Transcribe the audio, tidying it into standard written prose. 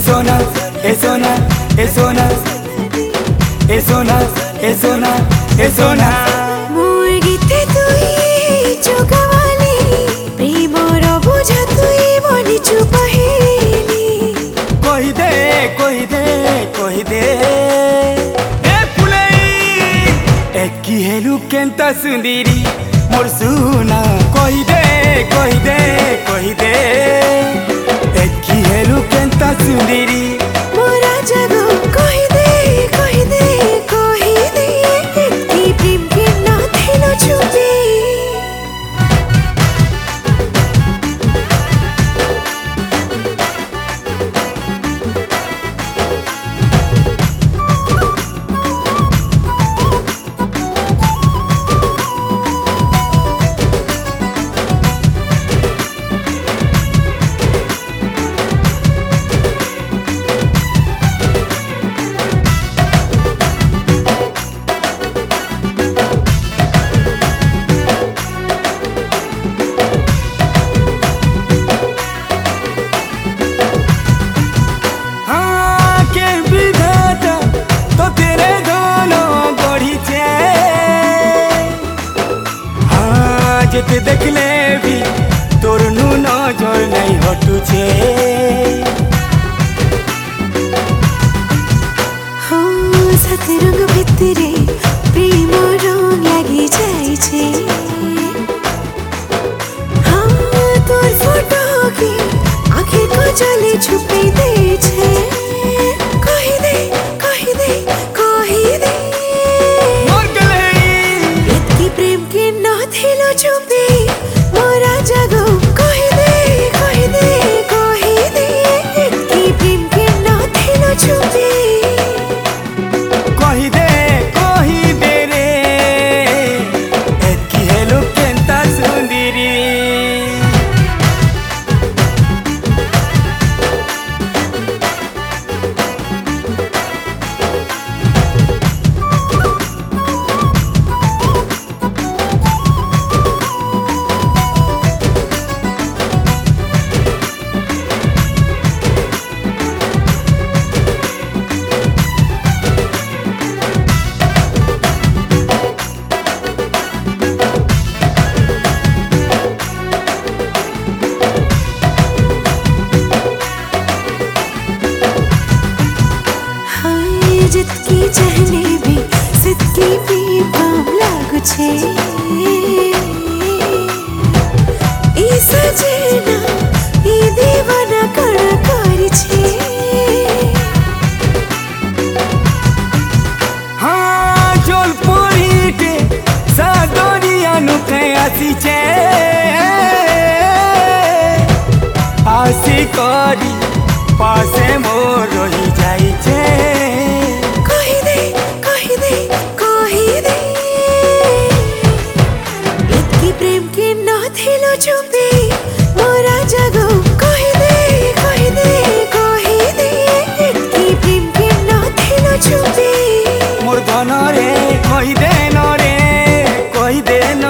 सोना ए सोना ए सोना ए सोना ए सोना ए सोना मोर गीते तुई चोकावाली प्रेमर बुझा तुई बनी चुपहेली कही दे कही दे कही दे ए फुलई एकी हेलु केंता सुंदरी मोर सुना कही दे कही दे कही दे एकी हेलु केंता सुंदरी मोरा जगो कही दे कही दे कही दे एतकी प्रेम के ना थिलो छुपी जेते देखले भी तोर नु नजर नहीं हटुछे हो सात रंग भितरे प्रेम रंग लागि जाइछे हाँ तोर फोटो के आँखें को जले छुपे देछे कही दे कही दे कही दे मोर गले एतकी प्रेम के ना थिलो छुपी मोरा जगो कही दे कही दे कही दे एतकी प्रेम के ना थिलो छुपी कही दे रे एतकी हेलु केंता सुंदरी जितकी चाहने भी सितकी भी पाम लागु छे ई सजना ई दीवाना कर करी छे हाँ जोल पोरीटे सादोरिया नु कयासी छे आसी करी पासे मोर रही जाई छे कही दे कही दे कही दे एतकी प्रेम के ना थिलो छुपी मोरा जगो कही दे कही दे कही दे एतकी प्रेम के ना थिलो छुपी मोर धन रे कही दे न रे कही दे न